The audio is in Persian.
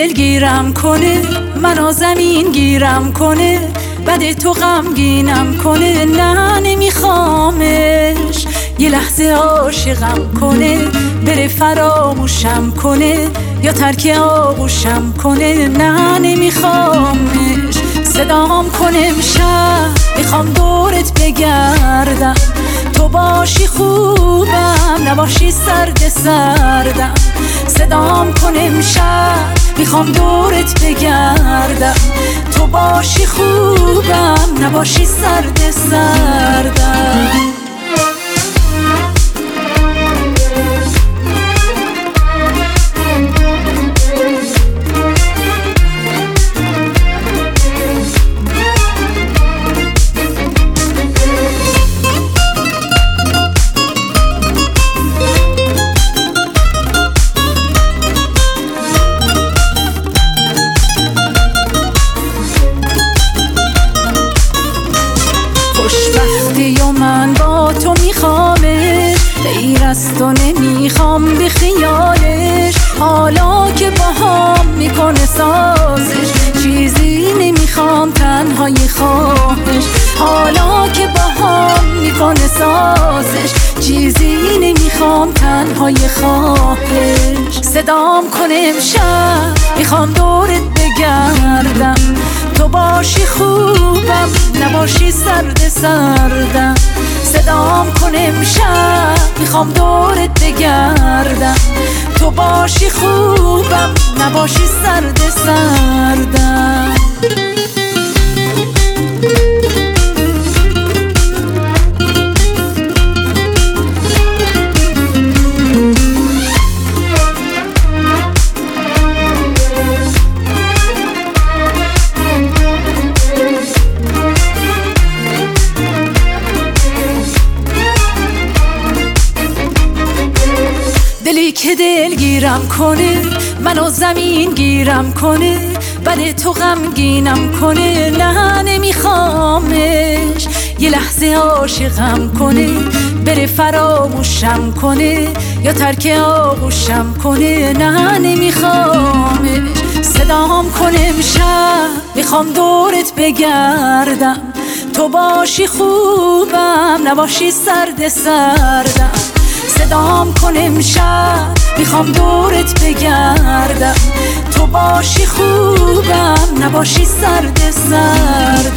دلگیرم کنه، منو زمین گیرم کنه، بد تو غمگینم کنه. نه نمیخوامش، یه لحظه عاشقم کنه، بره فراموشم کنه یا ترک آغوشم کنه. نه نمیخوامش، صدام کنه امشب، میخوام دورت بگردم، تو باشی خوبم، نباشی سرد سردم. صدام کن امشب، میخوام دورت بگردم، تو باشی خوبم، نباشی سرد سردم. خوشبختی و من با تو میخوامش، غیر از تو نمیخوام به خیالش. حالا که با هم میکنه سازش، چیزی نمیخوام تنهای خواهش. حالا که با هم میکنه سازش، چیزی نمیخوام تنهای خواهش. صدام کن امشب، میخوام دورت بگردم، تو باشی خوبم، نباشی سرد سردم. صدام کن امشب، میخوام دورت بگردم، تو باشی خوبم، نباشی سرد سردم. دلی که دلگیرم کنه، منو زمین گیرم کنه، بد تو غمگینم کنه. نه نمیخوامش، یه لحظه عاشقم کنه، بره فراموشم کنه یا ترک آغوشم کنه. نه نمیخوامش، صدام کن امشب، میخوام دورت بگردم، تو باشی خوبم، نباشی سرد سردم. صدام کن امشب، میخوام دورت بگردم، تو باشی خوبم، نباشی سرد سردم.